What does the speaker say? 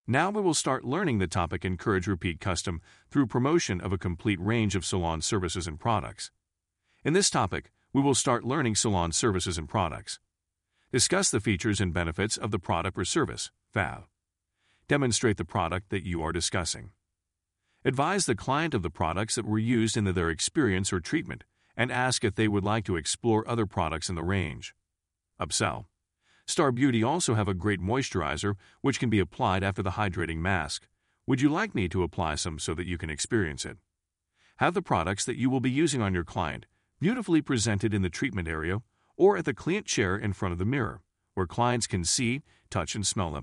Now we will start learning the topic Encourage Repeat Custom through promotion of a complete range of salon services and products. In this topic, we will start learning salon services and products. Discuss the features and benefits of the product or service, FAB. Demonstrate the product that you are discussing. Advise the client of the products that were used in their experience or treatment and ask if they would like to explore other products in the range. Upsell. Star Beauty also have a great moisturizer which can be applied after the hydrating mask. Would you like me to apply some so that you can experience it? Have the products that you will be using on your client beautifully presented in the treatment area or at the client chair in front of the mirror, where clients can see, touch, and smell them.